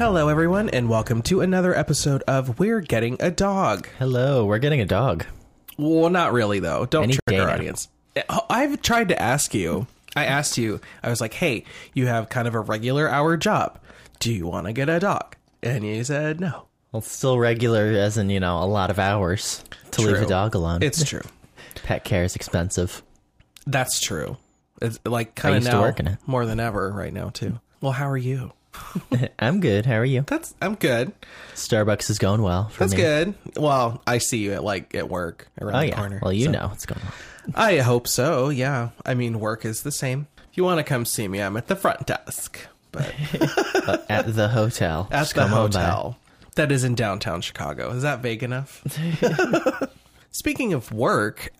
Hello, everyone, and welcome to another episode of We're Getting a Dog. Hello, we're getting a dog. Well, not really, though. Don't Any trick day our now. audience. I've tried to ask you. I asked you. I was like, hey, you have kind of a regular hour job. Do you want to get a dog? And you said no. Well, it's still regular, as in, a lot of hours to leave True. a dog alone. It's true. Pet care is expensive. That's true. It's like I kind of used to now work in it. more than ever right now, too. Well, how are you? I'm good. How are you? I'm good. Starbucks is going well for That's me. good. Well, I see you at work around Oh, the yeah. corner. Well, you so. know what's going on. I hope so, yeah. I mean, work is the same. If you want to come see me, I'm at the front desk. But At the hotel. at Just the come on by. hotel. That is in downtown Chicago. Is that vague enough? Speaking of work,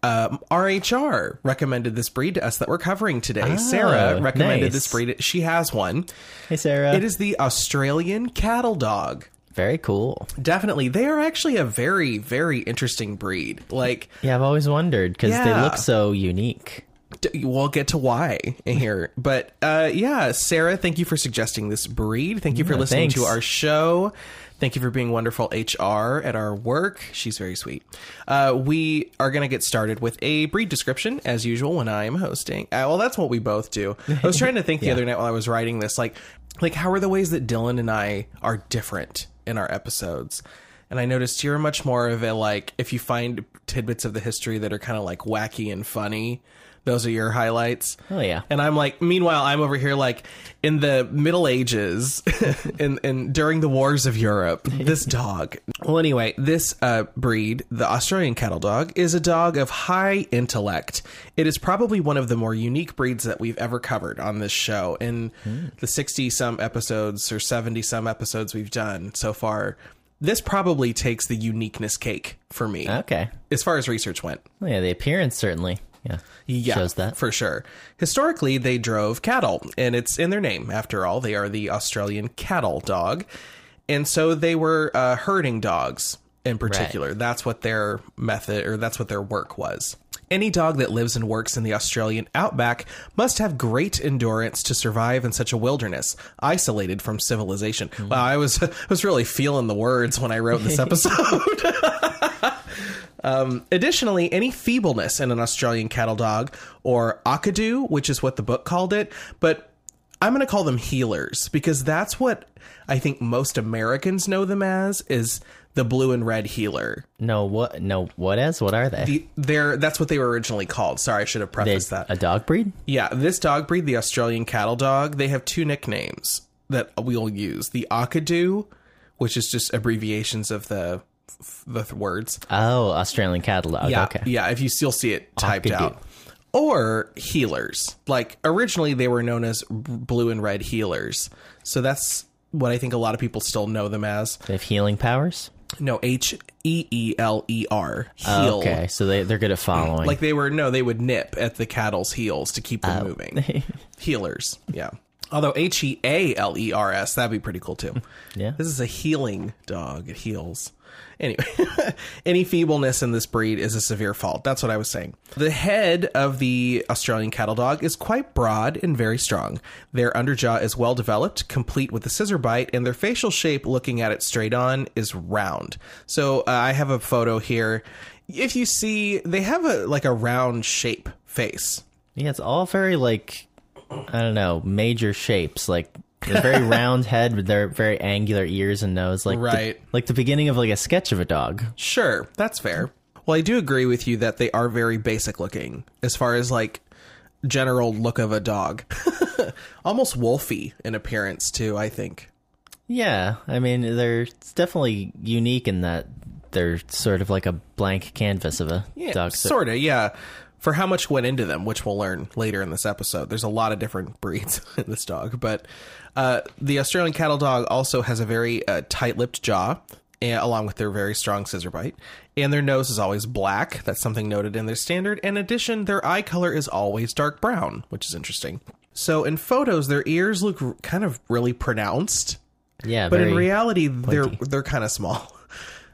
RHR recommended this breed to us that we're covering today. Oh, Sarah recommended nice. this breed. She has one. Hey, Sarah. It is the Australian cattle dog. Very cool. Definitely. They are actually a very, very interesting breed. Yeah, I've always wondered because they Yeah. look so unique. We'll get to why here. But yeah, Sarah, thank you for suggesting this breed. Thank you for listening to thanks. our show. Thank you for being wonderful HR at our work. She's very sweet. We are going to get started with a breed description, as usual, when I am hosting. Well, that's what we both do. I was trying to think the other night while I was writing this, like how are the ways that Dylan and I are different in our episodes? And I noticed you're much more of a, if you find tidbits of the history that are kind of wacky and funny, those are your highlights. Oh, yeah. And I'm meanwhile, I'm over here in the Middle Ages and during the wars of Europe, this dog. Well, anyway, this breed, the Australian cattle dog, is a dog of high intellect. It is probably one of the more unique breeds that we've ever covered on this show. In the 60-some episodes or 70-some episodes we've done so far, this probably takes the uniqueness cake for me. Okay. As far as research went. Well, yeah, the appearance certainly. Yeah. Shows that. For sure. Historically, they drove cattle, and it's in their name. After all, they are the Australian cattle dog. And so they were herding dogs in particular. Right. That's what their method, or that's what their work was. Any dog that lives and works in the Australian outback must have great endurance to survive in such a wilderness, isolated from civilization. Wow, I was really feeling the words when I wrote this episode. Additionally, any feebleness in an Australian cattle dog, or akadu, which is what the book called it, but I'm going to call them healers, because that's what I think most Americans know them as, is the blue and red healer. What are they? That's what they were originally called. Sorry, I should have prefaced that. A dog breed? Yeah, this dog breed, the Australian cattle dog, they have two nicknames that we'll use. The akadu, which is just abbreviations of the words. Oh, Australian cattle dog. Yeah, Okay. yeah. You'll see it typed Akadu. out. Or healers. Originally they were known as blue and red healers. So that's what I think a lot of people still know them as. They have healing powers? No, Heeler. Heal. Oh, okay, so they're good at following. They would nip at the cattle's heels to keep them moving. Healers. Yeah. Although Healers, that'd be pretty cool too. Yeah. This is a healing dog. It heals. Anyway, any feebleness in this breed is a severe fault. That's what I was saying. The head of the Australian cattle dog is quite broad and very strong. Their underjaw is well developed, complete with a scissor bite, and their facial shape, looking at it straight on, is round. So I have a photo here. If you see, they have a round shape face. Yeah, it's all very I don't know, major shapes. A very round head with their very angular ears and nose. Right. The beginning of a sketch of a dog. Sure, that's fair. Well, I do agree with you that they are very basic looking as far as general look of a dog. Almost wolfy in appearance too, I think. Yeah, I mean, it's definitely unique in that they're sort of like a blank canvas of a dog. Sort of, yeah. For how much went into them, which we'll learn later in this episode. There's a lot of different breeds in this dog. But the Australian cattle dog also has a very tight-lipped jaw, along with their very strong scissor bite. And their nose is always black. That's something noted in their standard. In addition, their eye color is always dark brown, which is interesting. So in photos, their ears look kind of really pronounced. Yeah, But in very reality, pointy. they're kind of small.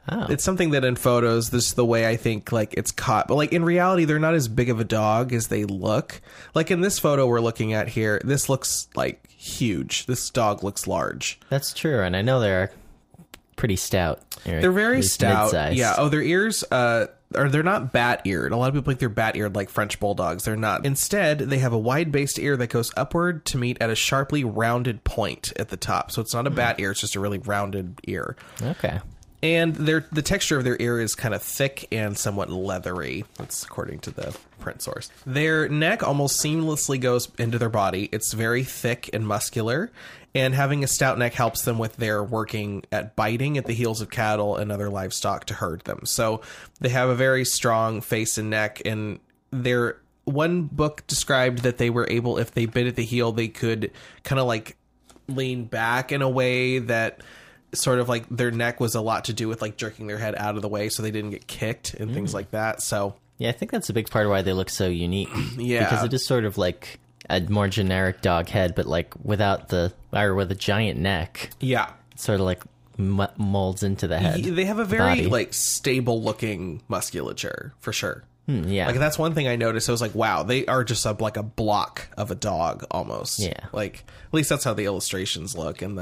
Oh. It's something that in photos, this is the way I think like it's caught. But like in reality, they're not as big of a dog as they look. Like in this photo we're looking at here, this looks like huge. This dog looks large. That's true, and I know they're pretty stout. They're very stout. Mid-sized. Yeah. Oh, their ears, they're not bat-eared. A lot of people think they're bat-eared like French bulldogs. They're not. Instead, they have a wide-based ear that goes upward to meet at a sharply rounded point at the top. So it's not a bat ear; it's just a really rounded ear. Okay. And the texture of their ear is kind of thick and somewhat leathery. That's according to the print source. Their neck almost seamlessly goes into their body. It's very thick and muscular, and having a stout neck helps them with their working at biting at the heels of cattle and other livestock to herd them. So they have a very strong face and neck, and their one book described that they were able, if they bit at the heel, they could kind of like lean back in a way that sort of like their neck was a lot to do with like jerking their head out of the way so they didn't get kicked and things like that. So yeah, I think that's a big part of why they look so unique. Yeah. Because it is sort of like a more generic dog head, but like with a giant neck. Yeah. It sort of like molds into the head. They have a very body. like stable looking musculature for sure. Yeah. Like that's one thing I noticed. I was like, wow, they are just like a block of a dog almost. Yeah. Like at least that's how the illustrations look and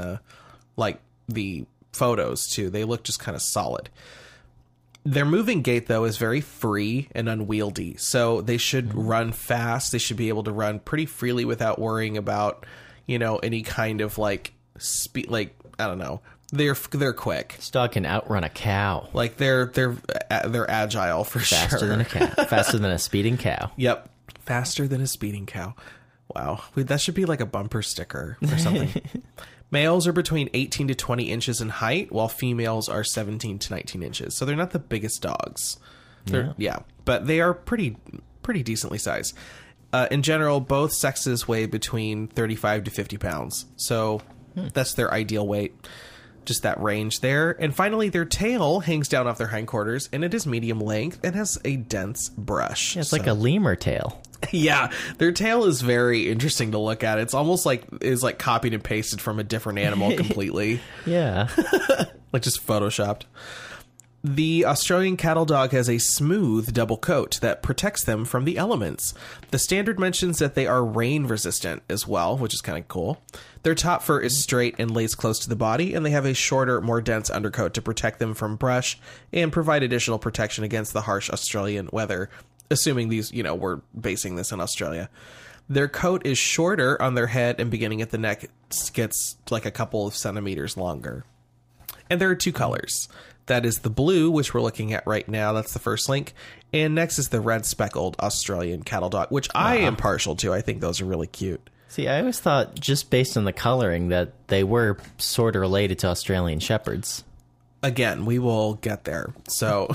the photos too. They look just kind of solid. Their moving gait though is very free and unwieldy. So they should run fast. They should be able to run pretty freely without worrying about, any kind of like speed, like, I don't know. They're quick. This dog can outrun a cow. Like they're agile for Faster sure. than a cow. Faster than a speeding cow. Yep. Faster than a speeding cow. Wow. That should be like a bumper sticker or something. Males are between 18 to 20 inches in height, while females are 17 to 19 inches. So they're not the biggest dogs. Yeah, but they are pretty decently sized. In general, both sexes weigh between 35 to 50 pounds. So that's their ideal weight. Just that range there. And finally, their tail hangs down off their hindquarters, and it is medium length and has a dense brush. Yeah, it's like a lemur tail. Yeah, their tail is very interesting to look at. It's almost like copied and pasted from a different animal completely. Yeah. Like just photoshopped. The Australian cattle dog has a smooth double coat that protects them from the elements. The standard mentions that they are rain resistant as well, which is kind of cool. Their top fur is straight and lays close to the body, and they have a shorter, more dense undercoat to protect them from brush and provide additional protection against the harsh Australian weather, assuming these, we're basing this in Australia. Their coat is shorter on their head, and beginning at the neck gets like a couple of centimeters longer. And there are two colors. That is the blue, which we're looking at right now. That's the first link. And next is the red speckled Australian cattle dog, which I am partial to. I think those are really cute. See, I always thought, just based on the coloring, that they were sort of related to Australian Shepherds. Again, we will get there. So,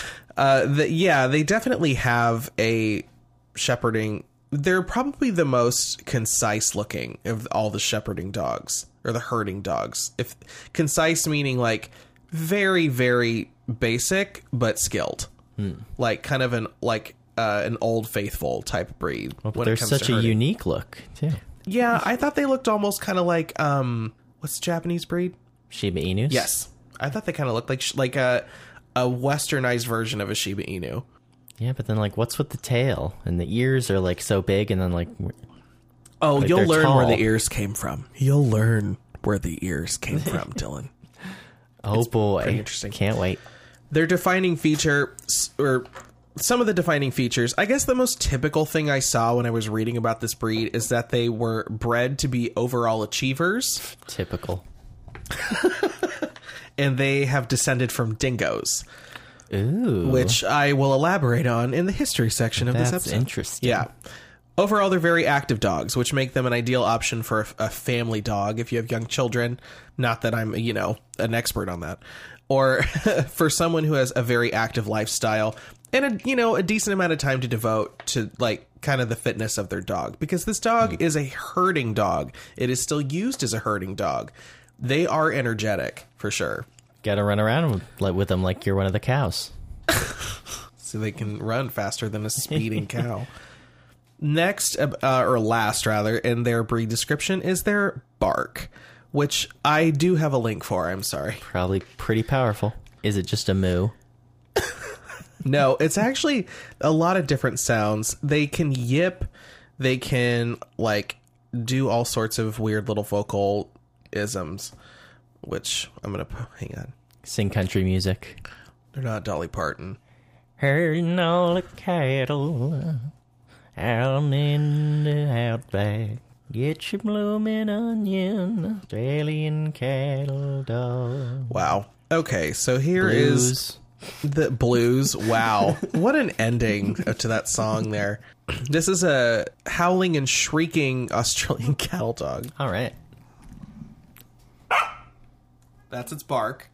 they definitely have a shepherding. They're probably the most concise looking of all the shepherding dogs, or the herding dogs. If concise meaning like very, very basic, but skilled. Like kind of an Old Faithful type breed. Well, but there's such a unique look, too. Yeah, I thought they looked almost kind of like, what's the Japanese breed? Shiba Inus? Yes. I thought they kind of looked like a westernized version of a Shiba Inu. Yeah, but then, like, what's with the tail? And the ears are, like, so big, and then, like... Oh, like you'll learn tall. where the ears came from. You'll learn where the ears came from, Dylan. Oh, boy. Pretty interesting. Can't wait. Their defining feature, or some of the defining features, I guess the most typical thing I saw when I was reading about this breed is that they were bred to be overall achievers. Typical. And they have descended from dingoes. Ooh. Which I will elaborate on in the history section of this That's episode. interesting. Yeah. Overall, they're very active dogs, which make them an ideal option for a family dog if you have young children. Not that I'm, an expert on that. Or for someone who has a very active lifestyle and a decent amount of time to devote to like kind of the fitness of their dog. Because this dog is a herding dog. It is still used as a herding dog. They are energetic, for sure. Gotta run around with them like you're one of the cows. So they can run faster than a speeding cow. Next, or last rather, in their breed description is their bark, which I do have a link for. I'm sorry. Probably pretty powerful. Is it just a moo? No, it's actually a lot of different sounds. They can yip. They can, like, do all sorts of weird little vocal isms, which I'm going to... Hang on. Sing country music. They're not Dolly Parton. Herding all the cattle out in the outback. Get your blooming onion, Australian cattle dog. Wow. Okay, so here Blues. is the blues. Wow. What an ending to that song there. This is a howling and shrieking Australian cattle dog. All right. That's its bark.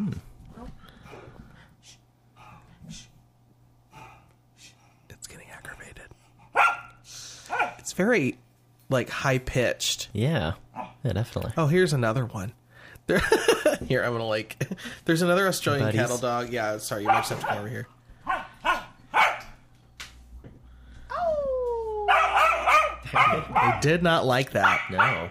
It's getting aggravated. It's very, like, high-pitched. Yeah, definitely. Oh, here's another one. Here, I'm gonna, like... There's another Australian Buddies. cattle dog. Yeah, sorry, you might just have to come over here. I did not like that. No.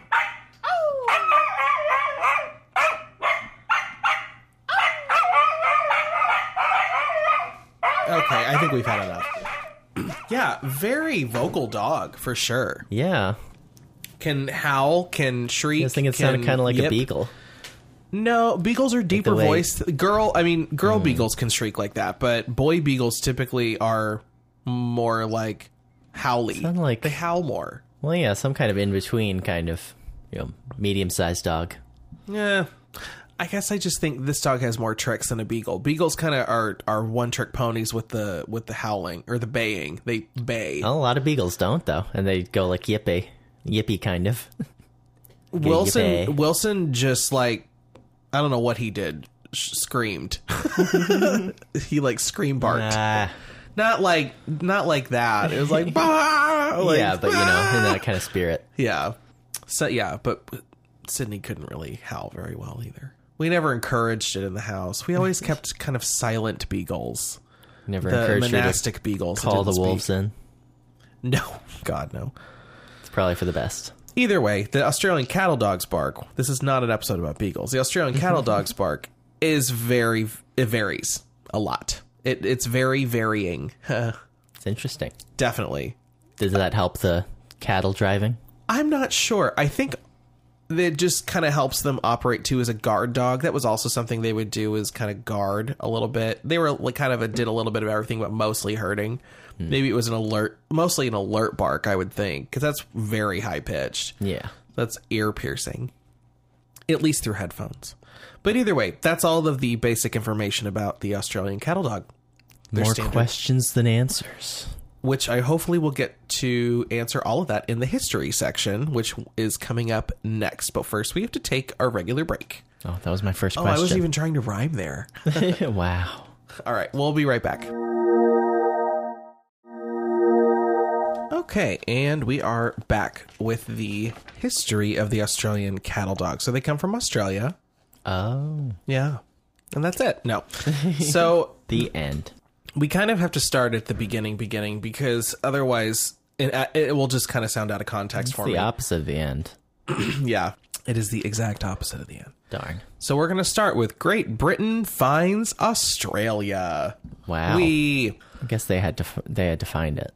Okay, I think we've had enough. Yeah, very vocal dog, for sure. Yeah. Can howl, can shriek. I was thinking it sounded kind of like a beagle. No, beagles are deeper way- voiced. Girl beagles can shriek like that, but boy beagles typically are more like howly. Sound like- they howl more. Well, yeah, some kind of in-between kind of, medium-sized dog. Yeah. I guess I just think this dog has more tricks than a beagle. Beagles kind of are one-trick ponies with the howling or the baying. They bay. Well, a lot of beagles don't, though, and they go like yippee kind of. Wilson just, like, I don't know what he did. Screamed. He, like, scream barked. Not like that. It was like, bah! Like, yeah, but in that kind of spirit. yeah. So yeah, but Sydney couldn't really howl very well either. We never encouraged it in the house. We always kept kind of silent beagles. Never The encouraged her monastic beagles. to that call the didn't wolves speak. in. No, God no. It's probably for the best. Either way, the Australian cattle dog's bark. This is not an episode about beagles. The Australian cattle dog's bark is it varies a lot. It's very varying. It's interesting. Definitely. Does that help the cattle driving? I'm not sure. I think it just kind of helps them operate too as a guard dog. That was also something they would do, is kind of guard a little bit. They were like did a little bit of everything, but mostly herding. Maybe it was mostly an alert bark, I would think, because that's very high pitched. Yeah. That's ear piercing, at least through headphones. But either way, that's all of the basic information about the Australian cattle dog. They're More standard. questions than answers. Which I hopefully will get to answer all of that in the history section, which is coming up next. But first, we have to take our regular break. Oh, that was my first Oh, question. I wasn't even trying to rhyme there. Wow. All right, we'll be right back. Okay, and we are back with the history of the Australian cattle dog. So they come from Australia. Oh. Yeah. And that's it. No. So The end. we kind of have to start at the beginning, because otherwise it will just kind of sound out of context It's for the me. opposite of the end. Yeah, it is the exact opposite of the end. Darn. So we're going to start with Great Britain finds Australia. Wow. I guess they had to find it.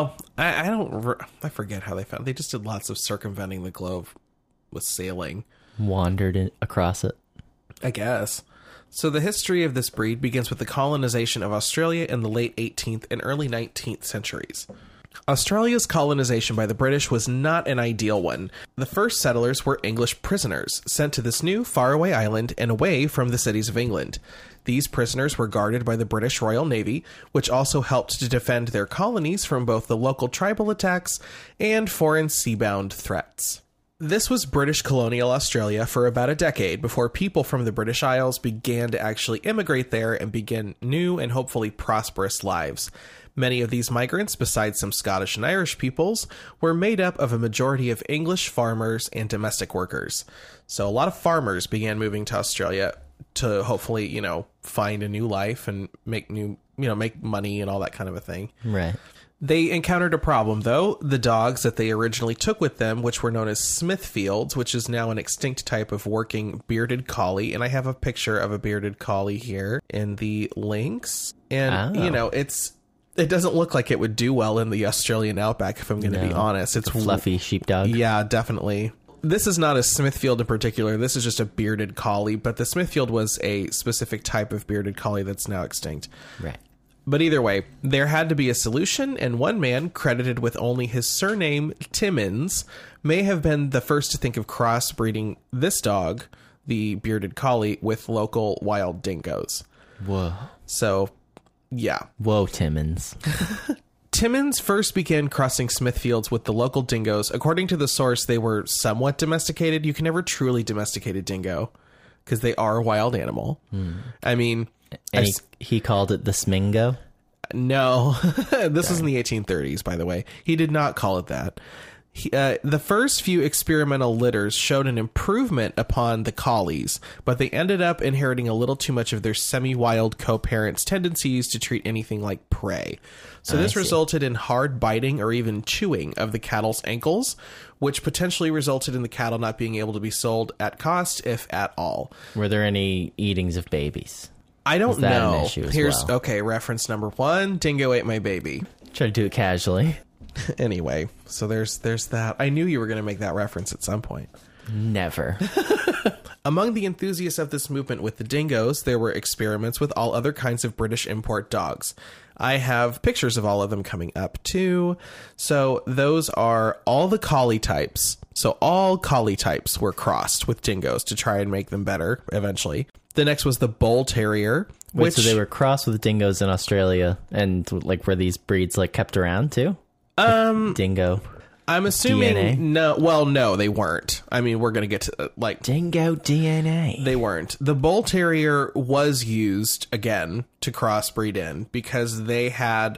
I forget how they found it. They just did lots of circumventing the globe with sailing, Wandered across it. I guess. So the history of this breed begins with the colonization of Australia in the late 18th and early 19th centuries. Australia's colonization by the British was not an ideal one. The first settlers were English prisoners, sent to this new, faraway island and away from the cities of England. These prisoners were guarded by the British Royal Navy, which also helped to defend their colonies from both the local tribal attacks and foreign seabound threats. This was British colonial Australia for about a decade before people from the British Isles began to actually immigrate there and begin new and hopefully prosperous lives. Many of these migrants, besides some Scottish and Irish peoples, were made up of a majority of English farmers and domestic workers. So a lot of farmers began moving to Australia to hopefully, find a new life and make money and all that kind of a thing. Right. They encountered a problem, though. The dogs that they originally took with them, which were known as Smithfields, which is now an extinct type of working bearded collie. And I have a picture of a bearded collie here in the links. And, it doesn't look like it would do well in the Australian outback, if I'm going to be honest. It's a fluffy sheepdog. Yeah, definitely. This is not a Smithfield in particular. This is just a bearded collie. But the Smithfield was a specific type of bearded collie that's now extinct. Right. But either way, there had to be a solution, and one man, credited with only his surname, Timmins, may have been the first to think of crossbreeding this dog, the bearded collie, with local wild dingoes. Whoa. So, yeah. Whoa, Timmins. Timmins first began crossing Smithfields with the local dingoes. According to the source, they were somewhat domesticated. You can never truly domesticate a dingo, because they are a wild animal. I mean... And he called it the Smingo? No. This was in the 1830s, by the way. He did not call it that. The first few experimental litters showed an improvement upon the collies, but they ended up inheriting a little too much of their semi-wild co-parents' tendencies to treat anything like prey. So this resulted in hard biting or even chewing of the cattle's ankles, which potentially resulted in the cattle not being able to be sold at cost, if at all. Were there any eatings of babies? I don't know. An issue as well? Okay, reference number 1, dingo ate my baby. Try to do it casually. Anyway, so there's that. I knew you were going to make that reference at some point. Never. Among the enthusiasts of this movement with the dingoes, there were experiments with all other kinds of British import dogs. I have pictures of all of them coming up too. So those are all the collie types. So all collie types were crossed with dingoes to try and make them better eventually. The next was the Bull Terrier. Wait, so they were crossed with dingoes in Australia, and like were these breeds like kept around too? Dingo. I'm assuming DNA? no. Well, no, they weren't. I mean, we're gonna get to dingo DNA. They weren't. The Bull Terrier was used again to crossbreed in because they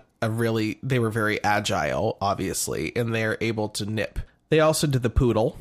were very agile, obviously, and they're able to nip. They also did the Poodle,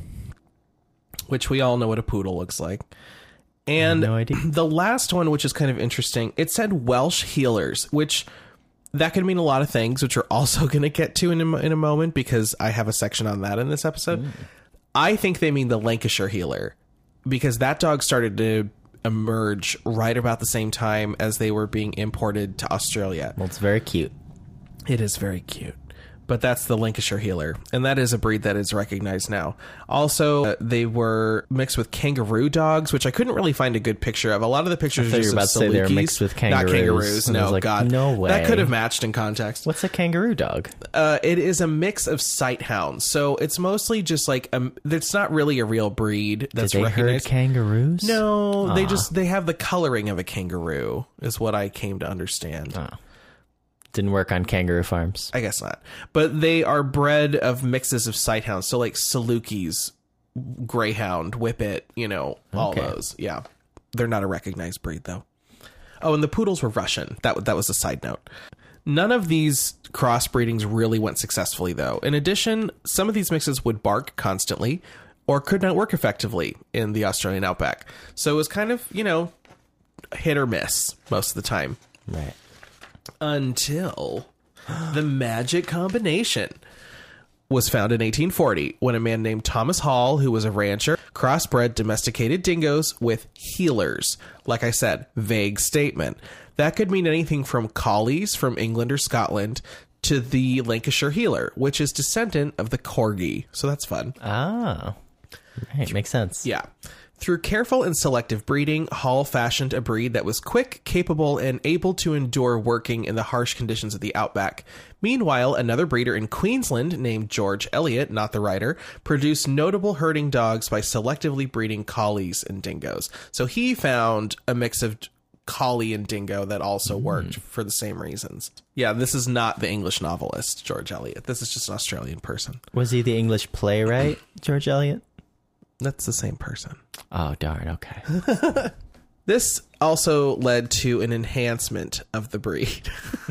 which we all know what a poodle looks like. And no idea. The last one, which is kind of interesting, it said Welsh Heelers, which that could mean a lot of things, which we're also going to get to in a moment because I have a section on that in this episode. I think they mean the Lancashire Heeler because that dog started to emerge right about the same time as they were being imported to Australia. Well, it's very cute. It is very cute. But that's the Lancashire Heeler, and that is a breed that is recognized now. Also, they were mixed with kangaroo dogs, which I couldn't really find a good picture of. A lot of the pictures are just about to say they were mixed with kangaroos. Not kangaroos, no, like, God. No way. That could have matched in context. What's a kangaroo dog? It is a mix of sight hounds, so it's mostly just like, it's not really a real breed that's Did they recognized. herd kangaroos? No, they have the coloring of a kangaroo, is what I came to understand. Didn't work on kangaroo farms. I guess not. But they are bred of mixes of sighthounds. So like Salukis, Greyhound, Whippet, all those. Yeah. They're not a recognized breed though. Oh, and the poodles were Russian. That was a side note. None of these crossbreedings really went successfully though. In addition, some of these mixes would bark constantly or could not work effectively in the Australian outback. So it was kind of, hit or miss most of the time. Right. Until the magic combination was found in 1840 when a man named Thomas Hall, who was a rancher, crossbred domesticated dingoes with heelers. Like I said, vague statement. That could mean anything from collies from England or Scotland to the Lancashire Heeler, which is descendant of the Corgi. So that's fun. Ah, right. Makes sense. Yeah. Through careful and selective breeding, Hall fashioned a breed that was quick, capable, and able to endure working in the harsh conditions of the outback. Meanwhile, another breeder in Queensland named George Eliot, not the writer, produced notable herding dogs by selectively breeding collies and dingoes. So he found a mix of collie and dingo that also worked for the same reasons. Yeah, this is not the English novelist, George Eliot. This is just an Australian person. Was he the English playwright, George Eliot? That's the same person. Oh, darn. Okay. This also led to an enhancement of the breed.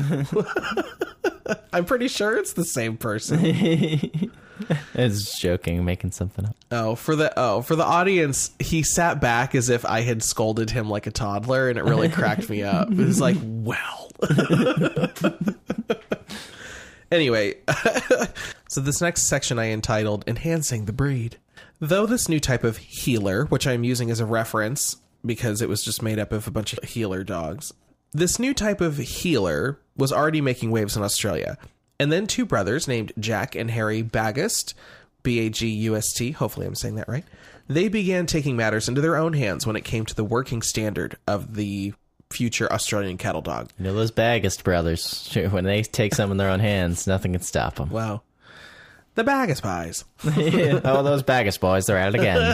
I'm pretty sure it's the same person. I was joking, making something up. For the audience, he sat back as if I had scolded him like a toddler, and it really cracked me up. It was like, well. Anyway, so this next section I entitled Enhancing the Breed. Though this new type of healer, which I'm using as a reference because it was just made up of a bunch of healer dogs, this new type of healer was already making waves in Australia. And then two brothers named Jack and Harry Bagust, Bagust, hopefully I'm saying that right, they began taking matters into their own hands when it came to the working standard of the future Australian cattle dog. You know, those Bagust brothers, when they take some in their own hands, nothing can stop them. Wow. The Bagust Pies. Oh, those Bagust boys, they're at it again.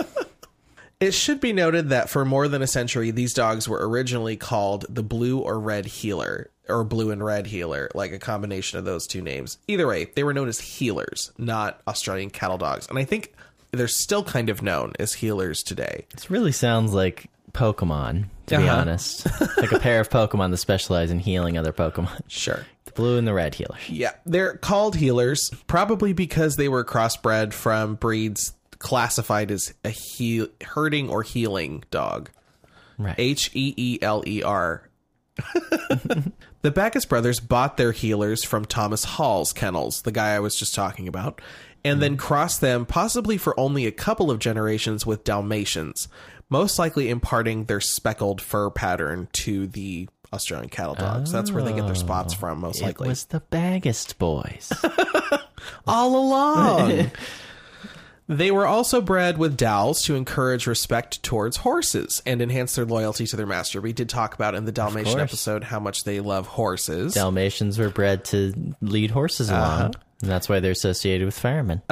It should be noted that for more than a century, these dogs were originally called the Blue or Red Healer, or Blue and Red Healer, like a combination of those two names. Either way, they were known as healers, not Australian cattle dogs. And I think they're still kind of known as healers today. This really sounds like Pokemon, to be honest. Like a pair of Pokemon that specialize in healing other Pokemon. Sure. The blue and the red healers. Yeah, they're called healers, probably because they were crossbred from breeds classified as a herding or healing dog. Right. Heeler. The Bagust brothers bought their healers from Thomas Hall's kennels, the guy I was just talking about, and then crossed them possibly for only a couple of generations with Dalmatians, most likely imparting their speckled fur pattern to the Australian cattle dogs. That's where they get their spots from, most likely. It was the Bagust boys. All along. They were also bred with Dals to encourage respect towards horses and enhance their loyalty to their master. We did talk about in the Dalmatian episode how much they love horses. Dalmatians were bred to lead horses along, and that's why they're associated with firemen.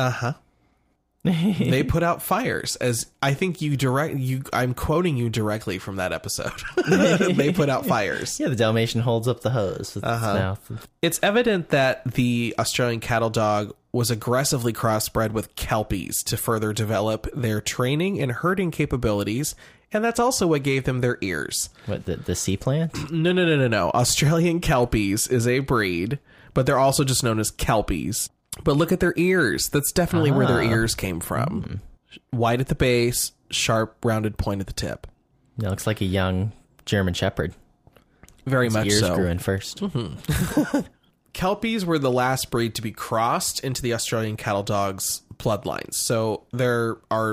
They put out fires, as I think I'm quoting you directly from that episode. They put out fires. Yeah, the Dalmatian holds up the hose with its mouth. It's evident that the Australian cattle dog was aggressively crossbred with Kelpies to further develop their training and herding capabilities, and that's also what gave them their ears. What, the sea plant? No. Australian Kelpies is a breed, but they're also just known as Kelpies. But look at their ears. That's definitely where their ears came from. White at the base, sharp, rounded point at the tip. It looks like a young German Shepherd. Very much ears so. grew in first. Kelpies were the last breed to be crossed into the Australian cattle dog's bloodlines. So there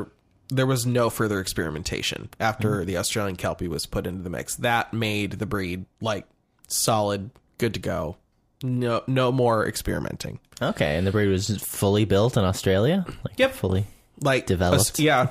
was no further experimentation after the Australian Kelpie was put into the mix. That made the breed like solid, good to go. No more experimenting. Okay, and the breed was fully built in Australia? Yep. Fully like developed?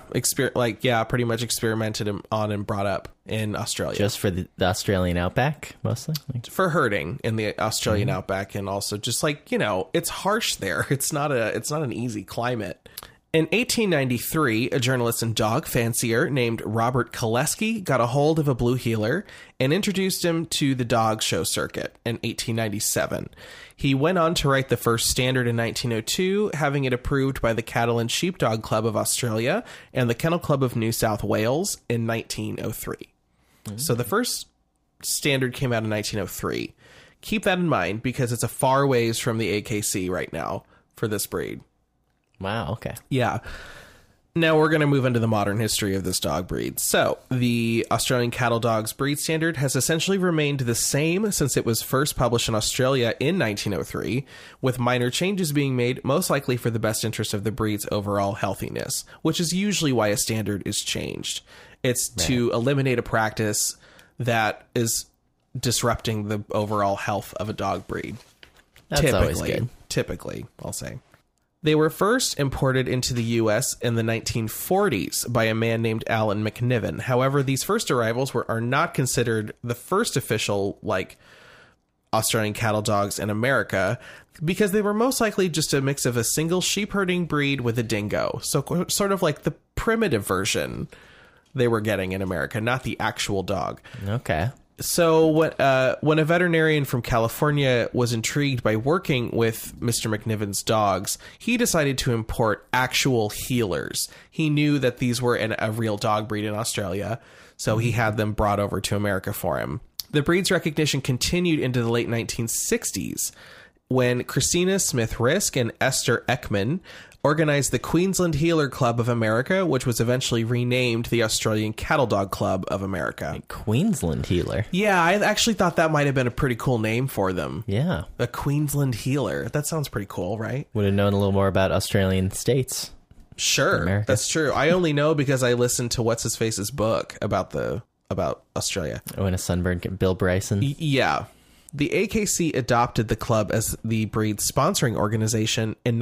Pretty much experimented on and brought up in Australia. Just for the Australian outback, mostly? For herding in the Australian outback, and also just it's harsh there. It's not an easy climate. In 1893, a journalist and dog fancier named Robert Koleski got a hold of a blue heeler and introduced him to the dog show circuit in 1897. He went on to write the first standard in 1902, having it approved by the Cattle and Sheepdog Club of Australia and the Kennel Club of New South Wales in 1903. So the first standard came out in 1903. Keep that in mind because it's a far ways from the AKC right now for this breed. Wow, okay. Yeah. Now we're going to move into the modern history of this dog breed. So, the Australian Cattle Dog's breed standard has essentially remained the same since it was first published in Australia in 1903, with minor changes being made, most likely for the best interest of the breed's overall healthiness, which is usually why a standard is changed. It's to eliminate a practice that is disrupting the overall health of a dog breed. That's always good. Typically, I'll say. They were first imported into the U.S. in the 1940s by a man named Alan McNiven. However, these first arrivals are not considered the first official, Australian cattle dogs in America, because they were most likely just a mix of a single sheep herding breed with a dingo. So sort of like the primitive version they were getting in America, not the actual dog. Okay. So when a veterinarian from California was intrigued by working with Mr. McNiven's dogs, he decided to import actual healers. He knew that these were a real dog breed in Australia, so he had them brought over to America for him. The breed's recognition continued into the late 1960s when Christina Smith Risk and Esther Ekman organized the Queensland Heeler Club of America, which was eventually renamed the Australian Cattle Dog Club of America. Queensland Heeler. Yeah, I actually thought that might have been a pretty cool name for them. Yeah. A Queensland Heeler. That sounds pretty cool, right? Would have known a little more about Australian states. Sure, America. that's true. I only know because I listened to What's-His-Face's book about Australia. Oh, and a sunburned Bill Bryson. Yeah. The AKC adopted the club as the breed's sponsoring organization in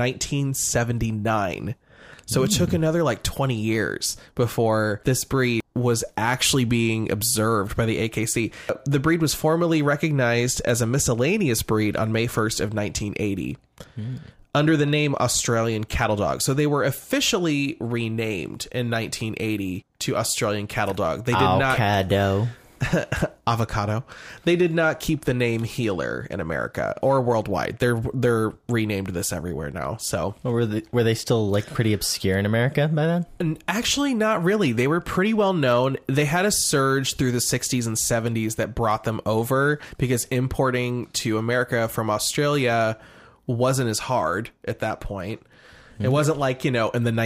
1979. So it took another 20 years before this breed was actually being observed by the AKC. The breed was formally recognized as a miscellaneous breed on May 1st of 1980 under the name Australian Cattle Dog. So they were officially renamed in 1980 to Australian Cattle Dog. They did not... Avocado. They did not keep the name Heeler in America or worldwide. They're renamed this everywhere now. So Were they still pretty obscure in America by then? and actually, not really. They were pretty well known. They had a surge through the 60s and 70s that brought them over because importing to America from Australia wasn't as hard at that point. It wasn't like, in the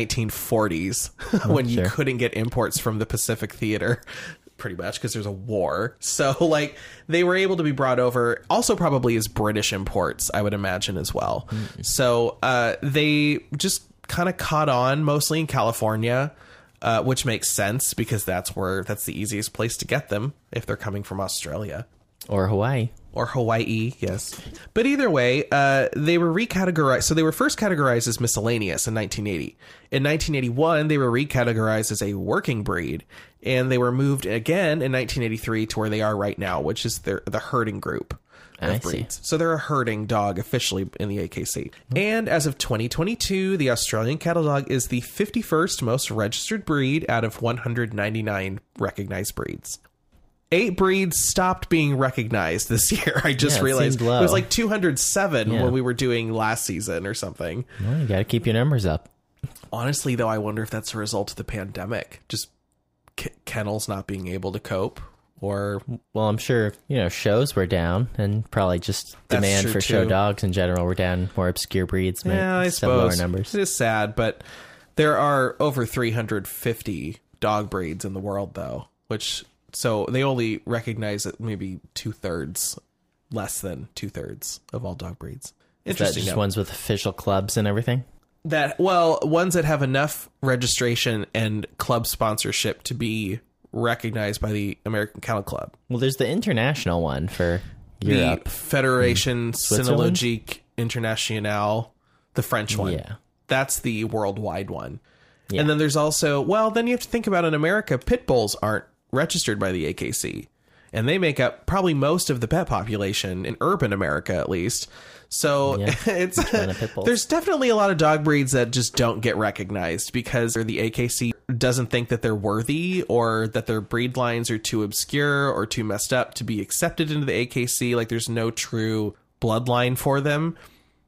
1940s when you couldn't get imports from the Pacific Theater. Pretty much because there's a war. So they were able to be brought over also probably as British imports, I would imagine as well. So they just kind of caught on mostly in California, which makes sense because that's the easiest place to get them if they're coming from Australia. Or Hawaii. Or Hawaii, yes. But either way, they were recategorized. So they were first categorized as miscellaneous in 1980. In 1981, they were recategorized as a working breed. And they were moved again in 1983 to where they are right now, which is the herding group of breeds. So they're a herding dog officially in the AKC. And as of 2022, the Australian Cattle Dog is the 51st most registered breed out of 199 recognized breeds. 8 breeds stopped being recognized this year. I just realized it was 207 when we were doing last season or something. Well, you got to keep your numbers up. Honestly, though, I wonder if that's a result of the pandemic. Just kennels not being able to cope, or well, I'm sure shows were down, and probably just demand for show dogs in general were down. More obscure breeds, I suppose lower numbers. It is sad, but there are over 350 dog breeds in the world, though, so they only recognize that maybe 2/3, less than 2/3 of all dog breeds. Interesting. Is that just ones with official clubs and everything? Ones that have enough registration and club sponsorship to be recognized by the American Kennel Club. Well, there's the international one for Europe. The Fédération Cynologique Internationale, the French one. Yeah. That's the worldwide one. Yeah. And then there's also, then you have to think about in America, pit bulls aren't registered by the AKC. And they make up probably most of the pet population in urban America, at least. So there's definitely a lot of dog breeds that just don't get recognized because the AKC doesn't think that they're worthy, or that their breed lines are too obscure or too messed up to be accepted into the AKC. There's no true bloodline for them,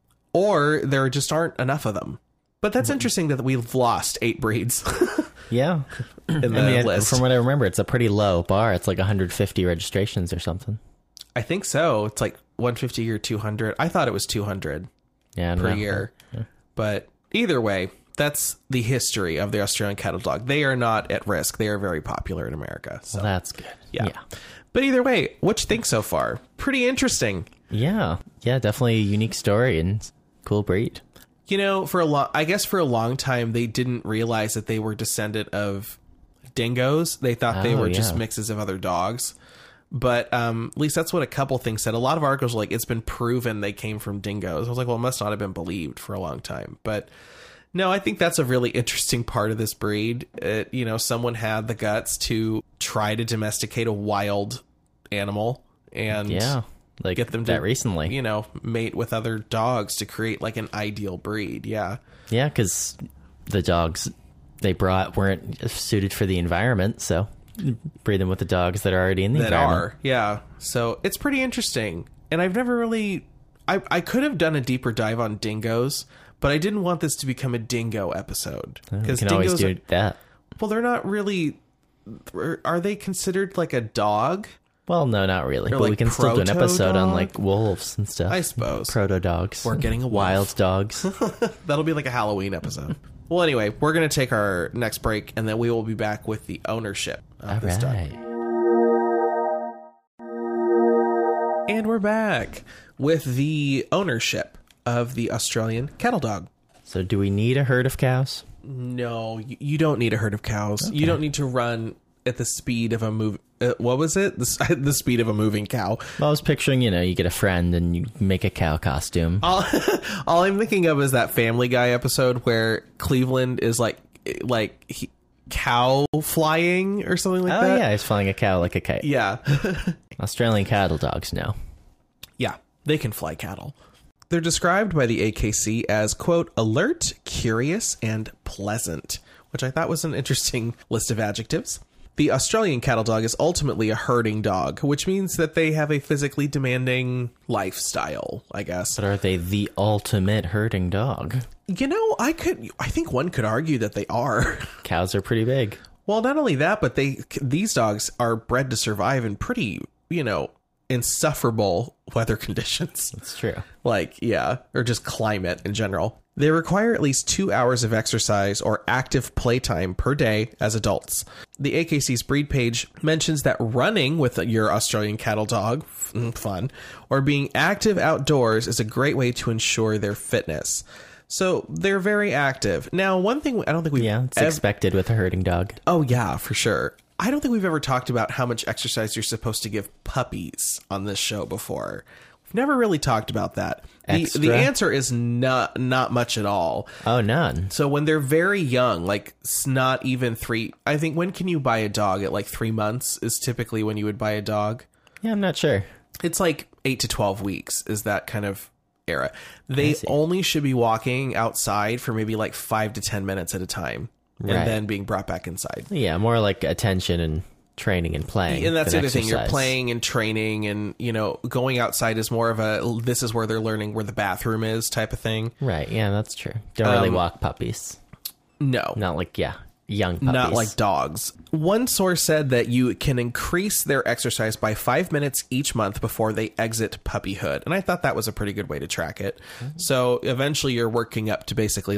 or there just aren't enough of them. But that's interesting that we've lost 8 breeds. Yeah. In the list. From what I remember, it's a pretty low bar. It's 150 registrations or something. I think so. It's 150 or 200. I thought it was 200 per year. Yeah. But either way, that's the history of the Australian Cattle Dog. They are not at risk. They are very popular in America. So well, that's good. Yeah. But either way, what you think so far? Pretty interesting. Yeah. Yeah, definitely a unique story and cool breed. For a long time, they didn't realize that they were descendant of dingoes. They thought they were just mixes of other dogs. But at least that's what a couple things said. A lot of articles were it's been proven they came from dingoes. I was well, it must not have been believed for a long time. But no, I think that's a really interesting part of this breed. Someone had the guts to try to domesticate a wild animal and get them to recently, mate with other dogs to create an ideal breed. Yeah. Yeah, because the dogs they brought weren't suited for the environment, so breed them with the dogs that are already in the environment. Yeah. So it's pretty interesting. And I've never really... I could have done a deeper dive on dingoes, but I didn't want this to become a dingo episode. Because dingoes always do that. Well, they're not really... Are they considered a dog? Well, no, not really. But like we can still do an episode on proto-dog? like wolves and stuff. I suppose. Proto dogs. Or getting a wolf. wild dogs. That'll be like a Halloween episode. Well, anyway, we're going to take our next break, and then we will be back with the ownership of All this dog. right. And we're back with the ownership of the Australian cattle dog. So, do we need a herd of cows? No, you don't need a herd of cows. You don't need to run at the speed of a what was it? The speed of a moving cow. Well, I was picturing, you get a friend and you make a cow costume. All I'm thinking of is that Family Guy episode where Cleveland is cow flying or something like that. Oh, yeah, he's flying a cow like a kite. Yeah. Australian cattle dogs, no. Yeah, they can fly cattle. They're described by the AKC as, quote, alert, curious, and pleasant, which I thought was an interesting list of adjectives. The Australian cattle dog is ultimately a herding dog, which means that they have a physically demanding lifestyle, I guess. But are they the ultimate herding dog? I think one could argue that they are. Cows are pretty big. Well, not only that, but these dogs are bred to survive in pretty, insufferable weather conditions. It's true. Or just climate in general. They require at least 2 hours of exercise or active playtime per day as adults. The AKC's breed page mentions that running with your Australian cattle dog, fun, or being active outdoors is a great way to ensure their fitness. So they're very active. Now, one thing I don't think we've... Yeah, it's expected with a herding dog. Oh, yeah, for sure. I don't think we've ever talked about how much exercise you're supposed to give puppies on this show before. We've never really talked about that. The answer is not much at all. Oh, none. So when they're very young, like not even 3, I think when can you buy a dog? At like 3 months is typically when you would buy a dog. Yeah, I'm not sure. It's like 8 to 12 weeks is that kind of era. They only should be walking outside for maybe like 5 to 10 minutes at a time. Right. And then being brought back inside. Yeah, more like attention and training and playing. And that's the other thing. You're exercise. playing and training and, going outside is more of this is where they're learning where the bathroom is type of thing. Right, yeah, that's true. Don't really walk puppies. No. Not like, young puppies. Not like dogs. One source said that you can increase their exercise by 5 minutes each month before they exit puppyhood. And I thought that was a pretty good way to track it. Mm-hmm. So eventually you're working up to basically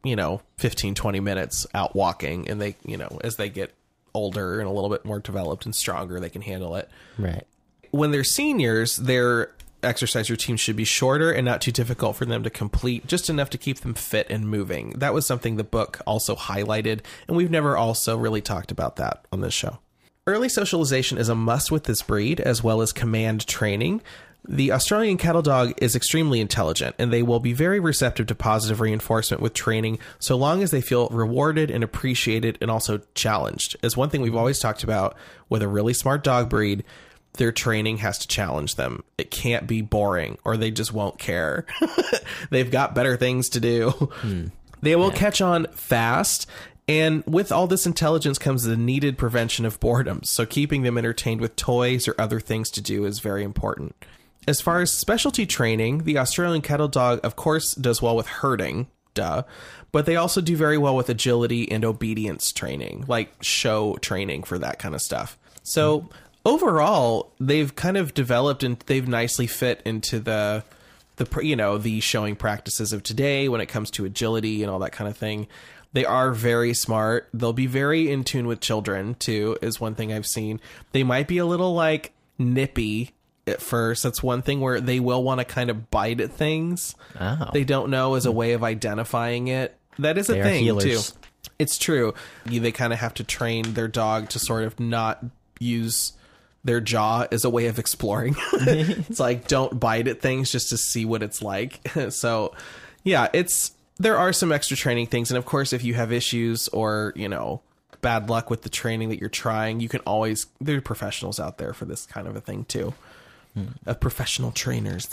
15, 20 minutes out walking. And they, as they get older and a little bit more developed and stronger, they can handle it. Right. When they're seniors, their exercise routine should be shorter and not too difficult for them to complete, just enough to keep them fit and moving. That was something the book also highlighted, and we've never also really talked about that on this show. Early socialization is a must with this breed, as well as command training. The Australian cattle dog is extremely intelligent, and they will be very receptive to positive reinforcement with training, so long as they feel rewarded and appreciated and also challenged. As one thing we've always talked about with a really smart dog breed, their training has to challenge them. It can't be boring, or they just won't care. They've got better things to do. They will catch on fast, and with all this intelligence comes the needed prevention of boredom, so keeping them entertained with toys or other things to do is very important. As far as specialty training, the Australian cattle dog, of course, does well with herding, but they also do very well with agility and obedience training, like show training for that kind of stuff. So overall, they've kind of developed and they've nicely fit into the showing practices of today when it comes to agility and all that kind of thing. They are very smart. They'll be very in tune with children, too, is one thing I've seen. They might be a little, nippy at first. That's one thing where they will want to kind of bite at things. Oh. They don't know as a way of identifying it. That is a thing, healers. too. It's true. They kind of have to train their dog to sort of not use their jaw as a way of exploring. It's like, don't bite at things just to see what it's like. So, yeah, there are some extra training things. And of course, if you have issues or, bad luck with the training that you're trying, you can always, there are professionals out there for this kind of a thing too. Professional trainers.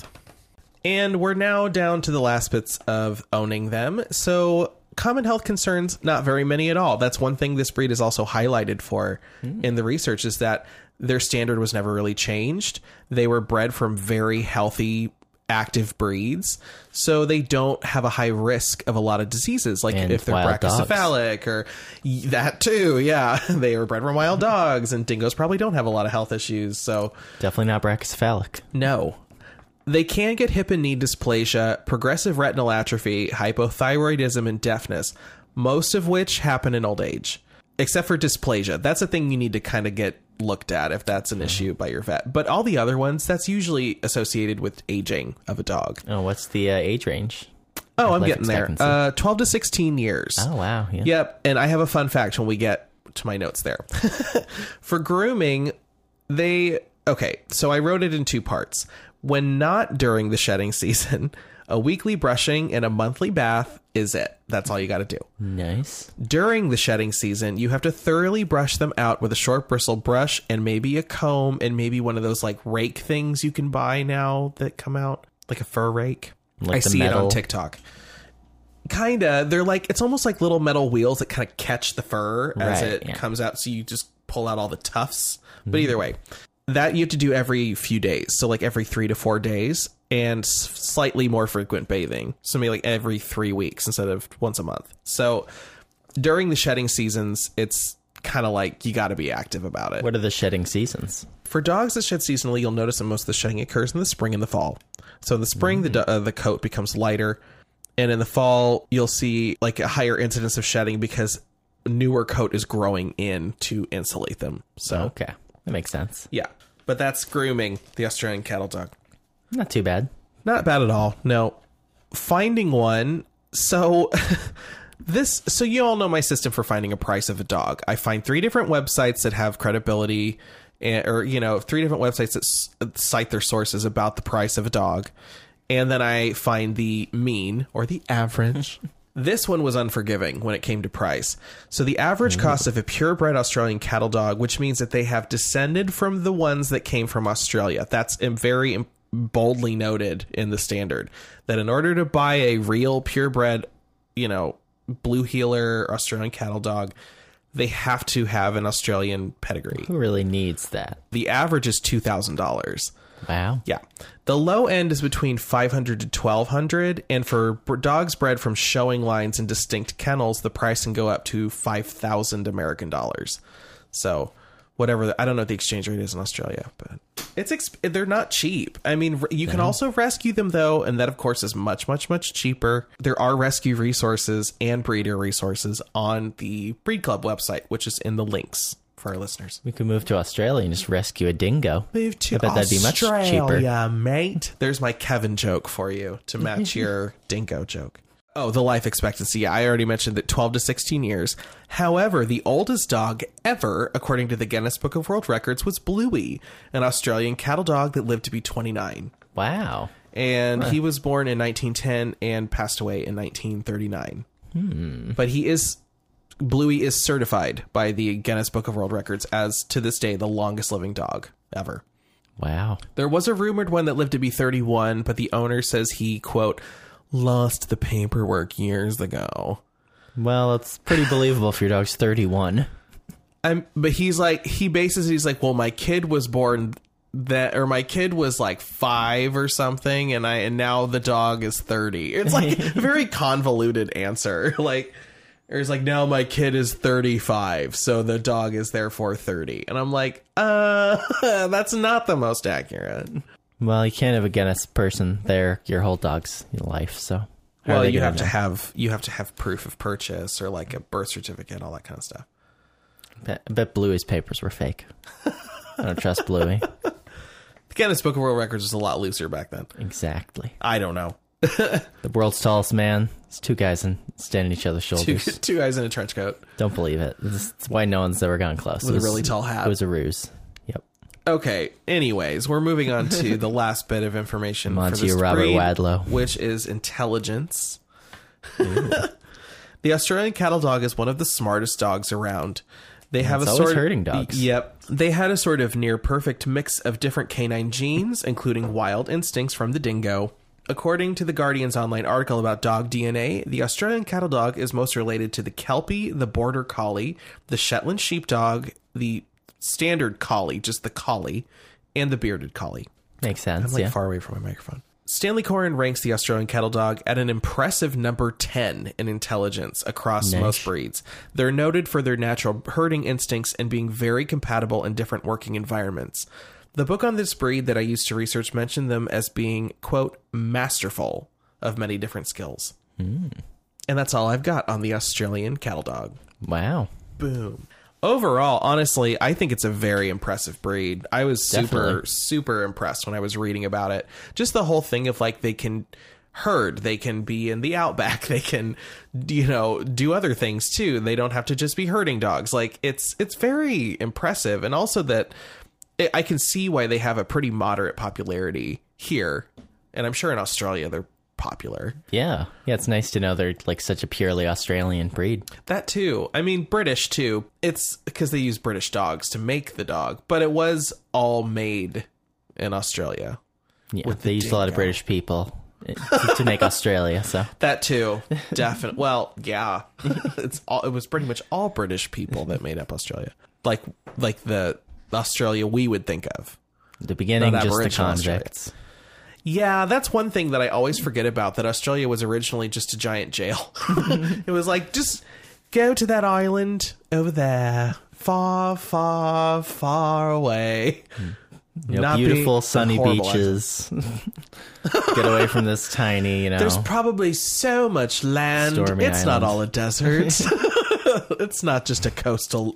And we're now down to the last bits of owning them. So common health concerns, not very many at all. That's one thing this breed is also highlighted for in the research, is that their standard was never really changed. They were bred from very healthy active breeds, so they don't have a high risk of a lot of diseases, like And if they're wild dogs. brachycephalic or that too. Yeah, they are bred from wild dogs, and dingoes probably don't have a lot of health issues. So Definitely not brachycephalic. no. They can get hip and knee dysplasia, progressive retinal atrophy, hypothyroidism, and deafness, most of which happen in old age, except for dysplasia. That's a thing you need to kind of get looked at if that's an issue by your vet. But all the other ones, that's usually associated with aging of a dog. Oh, what's the age range? Oh, I'm Life getting there. expectancy. 12 to 16 years. Oh, wow. Yeah. Yep. And I have a fun fact when we get to my notes there. For grooming, so I wrote it in 2 parts. When not during the shedding season, a weekly brushing and a monthly bath is it. That's all you got to do. Nice. During the shedding season, you have to thoroughly brush them out with a short bristle brush and maybe a comb and maybe one of those like rake things you can buy now that come out, like a fur rake. Like I the see it metal- on TikTok. Kinda. They're like, it's almost like little metal wheels that kind of catch the fur as Right, it yeah. comes out. So you just pull out all the tufts. But either way, that you have to do every few days. So like every 3 to 4 days and slightly more frequent bathing. So maybe like every 3 weeks instead of once a month. So during the shedding seasons, it's kind of like you got to be active about it. What are the shedding seasons? For dogs that shed seasonally, you'll notice that most of the shedding occurs in the spring and the fall. So in the spring, the coat becomes lighter. And in the fall, you'll see like a higher incidence of shedding because newer coat is growing in to insulate them. So, Okay. That makes sense. yeah. But that's grooming the Australian cattle dog. Not too bad. Not bad at all. No. Finding one. So so you all know my system for finding a price of a dog. I find 3 different websites that have credibility or 3 different websites that cite their sources about the price of a dog. And then I find the mean or the average. This one was unforgiving when it came to price. So the average cost of a purebred Australian cattle dog, which means that they have descended from the ones that came from Australia. That's very boldly noted in the standard that in order to buy a real purebred, blue heeler Australian cattle dog, they have to have an Australian pedigree. Who really needs that? The average is $2,000. Wow. Yeah. The low end is between $500 to $1,200, and for dogs bred from showing lines and distinct kennels, the price can go up to 5,000 American dollars. So, whatever. I don't know what the exchange rate is in Australia, but they're not cheap. I mean, you can also rescue them though, and that of course is much, much, much cheaper. There are rescue resources and breeder resources on the Breed Club website, which is in the links for our listeners. We could move to Australia and just rescue a dingo. Move to I bet that'd be much cheaper. Australia, mate. There's my Kevin joke for you to match your dingo joke. Oh, the life expectancy. Yeah, I already mentioned that 12 to 16 years. However, the oldest dog ever, according to the Guinness Book of World Records, was Bluey, an Australian cattle dog that lived to be 29. Wow. And he was born in 1910 and passed away in 1939. But Bluey is certified by the Guinness Book of World Records as, to this day, the longest living dog ever. Wow. There was a rumored one that lived to be 31, but the owner says he, quote, lost the paperwork years ago. Well, it's pretty believable if your dog's 31. But he's like, well, my kid was born my kid was like 5 or something, and now the dog is 30. It's like a very convoluted answer. Like, there's like, now my kid is 35, so the dog is therefore 30. And I'm like, that's not the most accurate. Well, you can't have a Guinness person there your whole dog's life, so. Well, you have to have proof of purchase or like a birth certificate, all that kind of stuff. I bet Bluey's papers were fake. I don't trust Bluey. The Guinness Book of World Records was a lot looser back then. Exactly. I don't know. The world's tallest man. It's 2 guys standing on each other's shoulders. Two guys in a trench coat. Don't believe it. It's why no one's ever gotten close. With a really tall hat. It was a ruse. Yep. Okay. Anyways, we're moving on to the last bit of information Come on for to this you, Robert breed, Wadlow. which is intelligence. The Australian cattle dog is one of the smartest dogs around. They have It's a always sort hurting dogs. Yep. They had a sort of near perfect mix of different canine genes, including wild instincts from the dingo. According to the Guardian's online article about dog DNA, the Australian cattle dog is most related to the Kelpie, the Border Collie, the Shetland Sheepdog, the Standard Collie, just the Collie, and the Bearded Collie. Makes sense, I'm like yeah. far away from my microphone. Stanley Coren ranks the Australian Cattle Dog at an impressive number 10 in intelligence across Nice. most breeds. They're noted for their natural herding instincts and being very compatible in different working environments. The book on this breed that I used to research mentioned them as being, quote, masterful of many different skills. And that's all I've got on the Australian Cattle Dog. Wow. Boom. Overall, honestly, I think it's a very impressive breed. I was Definitely. super impressed when I was reading about it. Just the whole thing of like they can herd, they can be in the outback, they can, do other things too. They don't have to just be herding dogs. Like it's very impressive, and also that I can see why they have a pretty moderate popularity here, and I'm sure in Australia they're popular. Yeah. Yeah, it's nice to know they're like such a purely Australian breed. That too. I mean, British too. It's because they use British dogs to make the dog, but it was all made in Australia. Yeah, With they the used a lot of dingo. British people to make Australia, so. That too. Definitely. Well, yeah. It was pretty much all British people that made up Australia. Like the Australia we would think of. The beginning, Not just the Aboriginal Australia. convicts. Yeah, that's one thing that I always forget about, that Australia was originally just a giant jail. It was like, just go to that island over there, far, far, far away. Not be Beautiful the sunny horrible beaches. Get away from this tiny, There's probably so much land. Stormy It's not island. all a desert. It's not just a coastal,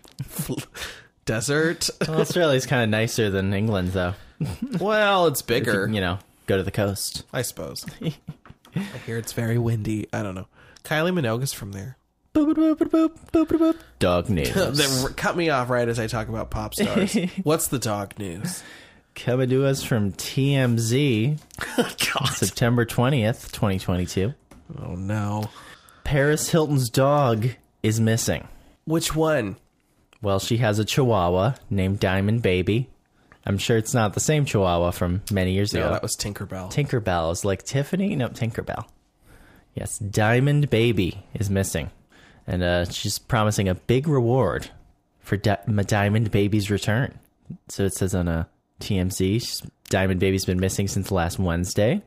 desert. Well, Australia's kind of nicer than England, though. Well, it's If you, bigger, go to the coast. I suppose. I hear it's very windy. I don't know. Kylie Minogue's from there. Boop, boop, boop, boop, boop, boop, boop. Dog news. They cut me off right as I talk about pop stars. What's the dog news? Coming to us from TMZ, God. September 20th, 2022. Oh, no. Paris Hilton's dog is missing. Which one? Well, she has a chihuahua named Diamond Baby. I'm sure it's not the same chihuahua from many years No, ago. that was Tinkerbell. Tinkerbell is like Tiffany? No, Tinkerbell. Yes, Diamond Baby is missing. And she's promising a big reward for Diamond Baby's return. So it says on TMZ, Diamond Baby's been missing since last Wednesday.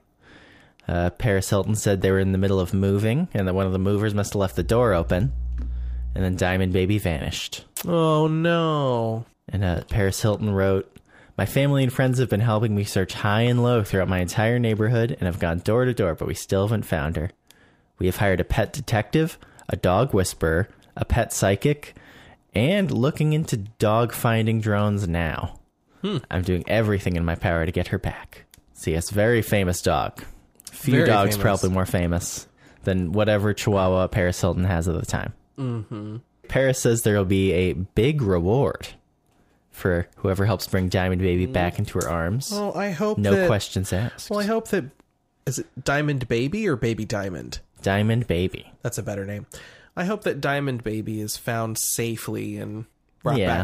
Paris Hilton said they were in the middle of moving and that one of the movers must have left the door open. And then Diamond Baby vanished. Oh, no. And Paris Hilton wrote, "My family and friends have been helping me search high and low throughout my entire neighborhood and have gone door to door, but we still haven't found her. We have hired a pet detective, a dog whisperer, a pet psychic, and looking into dog finding drones now. I'm doing everything in my power to get her back." See, it's a very famous dog. Few Very dogs famous. probably more famous than whatever chihuahua Paris Hilton has at the time. Mm-hmm. Paris says there will be a big reward for whoever helps bring Diamond Baby back into her arms. Well, I hope No that... questions asked. Well, I hope that... Is it Diamond Baby or Baby Diamond? Diamond Baby. That's a better name. I hope that Diamond Baby is found safely and brought Yeah.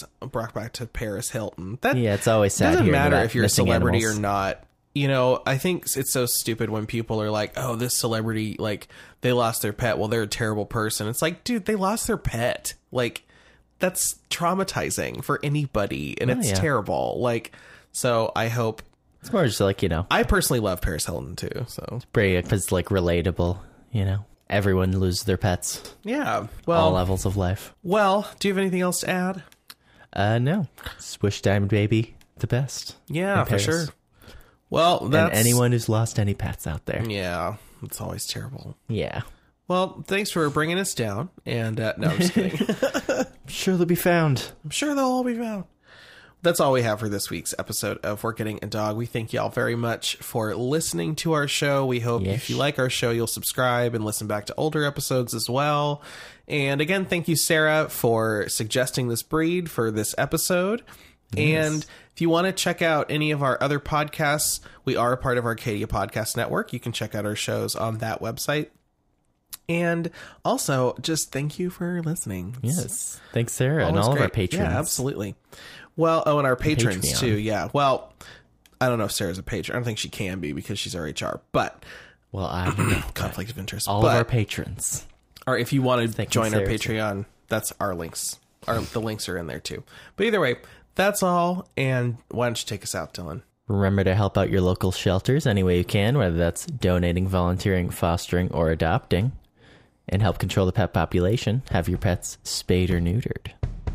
back to Paris Hilton. That Yeah, it's always sad doesn't hearing matter about if you're a missing celebrity animals. or not. I think it's so stupid when people are like, "Oh, this celebrity, like, they lost their pet. Well, they're a terrible person." It's like, dude, they lost their pet. Like, that's traumatizing for anybody, and it's yeah. terrible. Like, so I hope. It's more just like, I personally love Paris Hilton too. So it's like relatable, Everyone loses their pets, yeah. all Well, levels of life. do you have anything else to add? No. Just wish Diamond Baby the best. Yeah, in for Paris. sure. Well, that's And anyone who's lost any pets out there. Yeah, it's always terrible. Yeah. Well, thanks for bringing us down. And no, I'm just kidding. Sure they'll be found. I'm sure they'll all be found. That's all we have for this week's episode of We're Getting a Dog. We thank y'all very much for listening to our show. We hope Yes. if you like our show, you'll subscribe and listen back to older episodes as well. And again, thank you, Sarah, for suggesting this breed for this episode. Yes. And if you want to check out any of our other podcasts, we are a part of Arcadia Podcast Network. You can check out our shows on that website. And also, just thank you for listening. It's Yes. Thanks, Sarah, and always all of our great. patrons. Yeah, absolutely. Well, and our patrons Patreon. too. Yeah. Well, I don't know if Sarah's a patron. I don't think she can be because she's our HR, but Well, I don't know. conflict of interest. All but, of our patrons. or if you want to Thank you, join our Sarah, Patreon, that's our links. The links are in there too. But either way, that's all. And why don't you take us out, Dylan? Remember to help out your local shelters any way you can, whether that's donating, volunteering, fostering, or adopting. And help control the pet population. Have your pets spayed or neutered.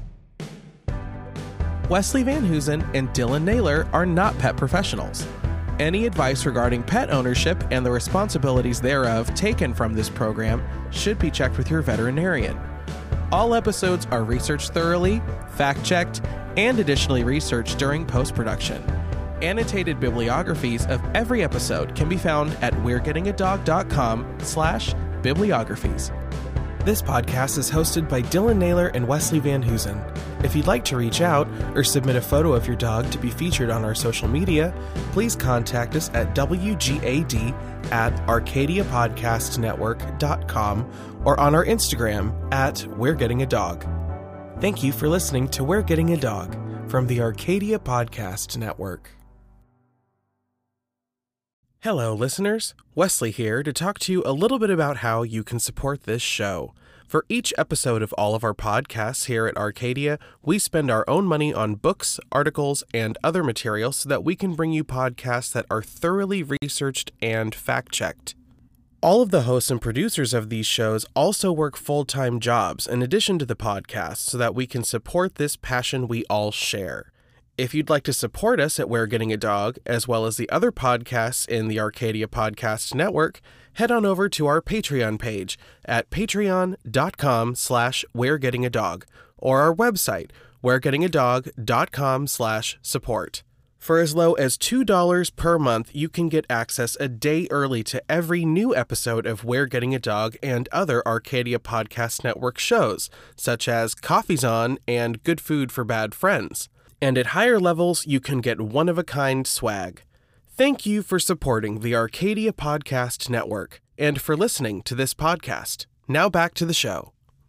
Wesley Van Hoosen and Dylan Naylor are not pet professionals. Any advice regarding pet ownership and the responsibilities thereof taken from this program should be checked with your veterinarian. All episodes are researched thoroughly, fact-checked, and additionally researched during post-production. Annotated bibliographies of every episode can be found at we'regettingadog.com/bibliographies. This podcast is hosted by Dylan Naylor and Wesley Van Hoosen. If you'd like to reach out or submit a photo of your dog to be featured on our social media, please contact us at wgad@arcadiapodcastnetwork.com or on our Instagram at We're Getting a Dog. Thank you for listening to We're Getting a Dog from the Arcadia Podcast Network. Hello, listeners. Wesley here to talk to you a little bit about how you can support this show. For each episode of all of our podcasts here at Arcadia, we spend our own money on books, articles, and other materials so that we can bring you podcasts that are thoroughly researched and fact-checked. All of the hosts and producers of these shows also work full-time jobs in addition to the podcast so that we can support this passion we all share. If you'd like to support us at We're Getting a Dog, as well as the other podcasts in the Arcadia Podcast Network, head on over to our Patreon page at patreon.com/we'regettingadog or our website, we'regettingadog.com/support. For as low as $2 per month, you can get access a day early to every new episode of We're Getting a Dog and other Arcadia Podcast Network shows, such as Coffee's On and Good Food for Bad Friends. And at higher levels, you can get one-of-a-kind swag. Thank you for supporting the Arcadia Podcast Network and for listening to this podcast. Now back to the show.